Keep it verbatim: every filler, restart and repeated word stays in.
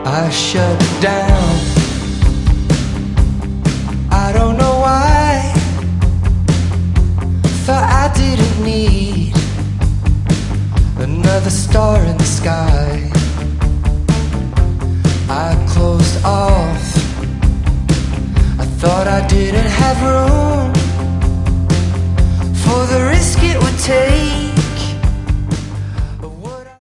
I shut down. I don't know why. Thought I didn't need another star in the sky. I closed off. I thought I didn't have room for the risk it would take